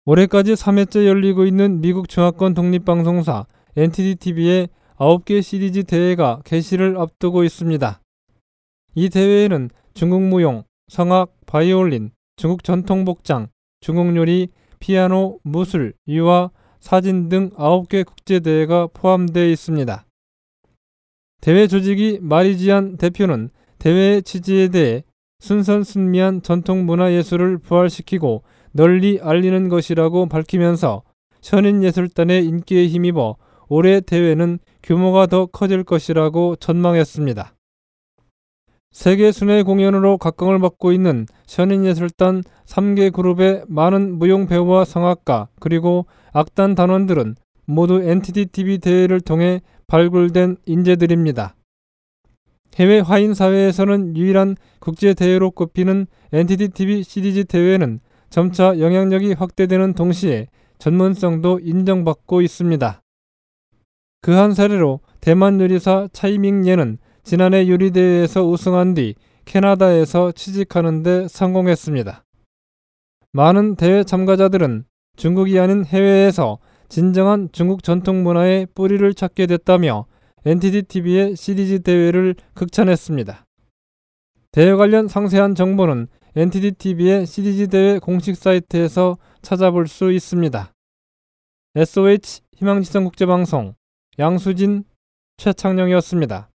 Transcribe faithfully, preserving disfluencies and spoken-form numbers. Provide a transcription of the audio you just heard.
올해까지 삼 회째 열리고 있는 미국 중화권 독립방송사 엔티디티비의 아홉 개 시리즈 대회가 개시를 앞두고 있습니다. 이 대회에는 중국 무용, 성악, 바이올린, 중국 전통 복장, 중국 요리, 피아노, 무술, 유화, 사진 등 아홉 개 국제대회가 포함되어 있습니다. 대회 조직이 마리지안 대표는 대회의 취지에 대해 순선순미한 전통문화예술을 부활시키고 널리 알리는 것이라고 밝히면서 현인예술단의 인기에 힘입어 올해 대회는 규모가 더 커질 것이라고 전망했습니다. 세계 순회 공연으로 각광을 받고 있는 현인예술단 삼 개 그룹의 많은 무용 배우와 성악가 그리고 악단 단원들은 모두 엔티디티비 대회를 통해 발굴된 인재들입니다. 해외 화인 사회에서는 유일한 국제대회로 꼽히는 엔티디티비 시리즈 대회는 점차 영향력이 확대되는 동시에 전문성도 인정받고 있습니다. 그 한 사례로 대만 요리사 차이밍예는 지난해 요리대회에서 우승한 뒤 캐나다에서 취직하는 데 성공했습니다. 많은 대회 참가자들은 중국이 아닌 해외에서 진정한 중국 전통 문화의 뿌리를 찾게 됐다며 엔티디티비의 시리즈 대회를 극찬했습니다. 대회 관련 상세한 정보는 엔티디티비의 시리즈 대회 공식 사이트에서 찾아볼 수 있습니다. 에스오에이치 희망지성 국제방송 양수진, 최창영이었습니다.